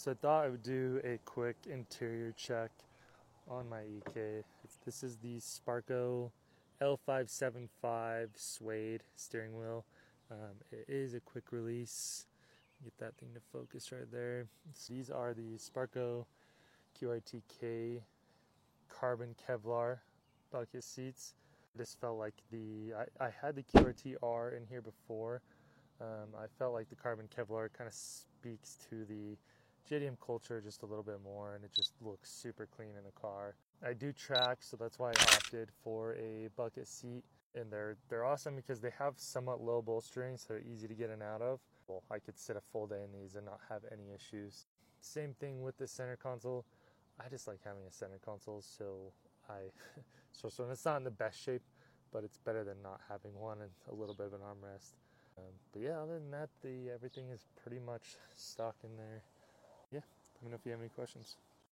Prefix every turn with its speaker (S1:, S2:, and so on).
S1: So I thought I would do a quick interior check on my EK. This is the Sparco L575 suede steering wheel. It is a quick release. Get that thing to focus right there. So these are the Sparco QITK carbon Kevlar bucket seats. I just felt like I had the QRT-R in here before. I felt like the carbon Kevlar kind of speaks to the JDM culture just a little bit more, and it just looks super clean in the car. I do track, so that's why I opted for a bucket seat, and they're awesome because they have somewhat low bolstering, so they're easy to get in and out of. Well, I could sit a full day in these and not have any issues. Same thing with the center console. I just like having a center console, so so it's not in the best shape, but it's better than not having one and a little bit of an armrest. But yeah, other than that, everything is pretty much stock in there. Yeah, let me know if you have any questions.